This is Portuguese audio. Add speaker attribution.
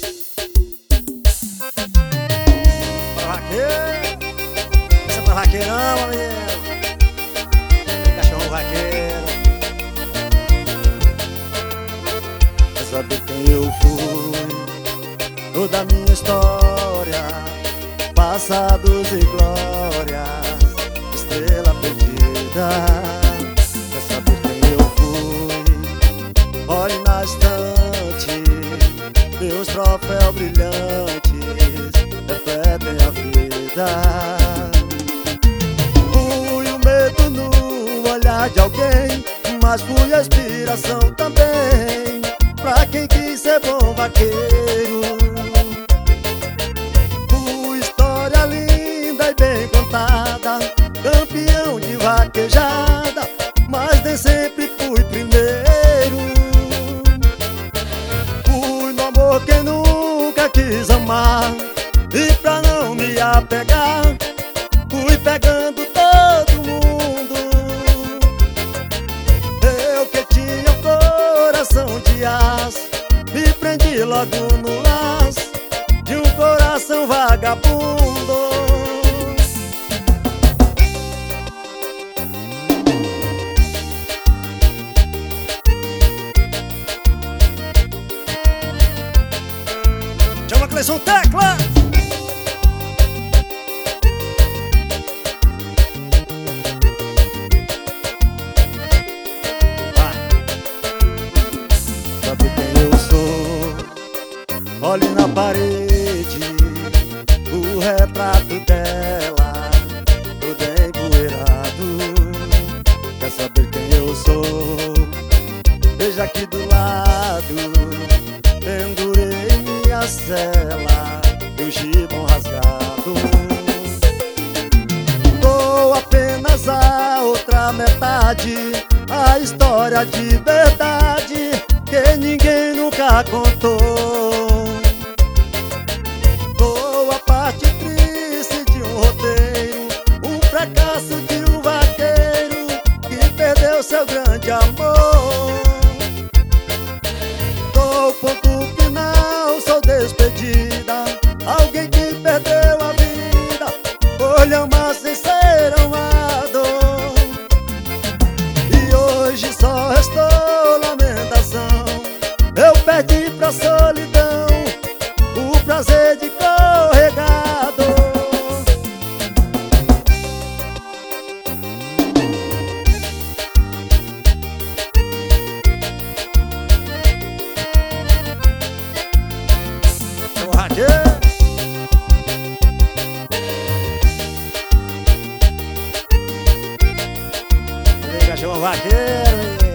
Speaker 1: Para vaqueiro, essa é pra vaqueirão, amigo. Cachorro vaqueiro. Quer saber quem eu fui? Toda a minha história, passados e glórias, estrela perdida. Quer saber quem eu fui? Olhe na estante, meus troféus brilhantes refletem a vida. Fui o medo no olhar de alguém, mas fui a inspiração também pra quem quis ser bom vaqueiro. Fui história linda e bem contada, campeão de vaquejada, mas nem sempre fui primeiro. Fui no amor quem nunca quis amar, e pra não me apegar, fui pegando todo mundo. Eu que tinha um coração de aço, me prendi logo no laço de um coração vagabundo. Chama Cleison Tecla! Sabe quem eu sou? Olhe na parede, o retrato dela, todo empoeirado. Quer saber quem eu sou? Veja aqui do lado, pendurei minha cela e o gibão rasgado. Dou apenas a outra metade, a história de verdade que ninguém nunca contou. Dou a parte triste de um roteiro, um fracasso de um vaqueiro que perdeu seu grande amor. Dou ponto final, sou despedida, alguém que perdeu a vida por lhe amar sem ser amado. E hoje só restou lamentação, eu perdi pra solidão o prazer de corregado. Vaqueiro, cachorro vaqueiro.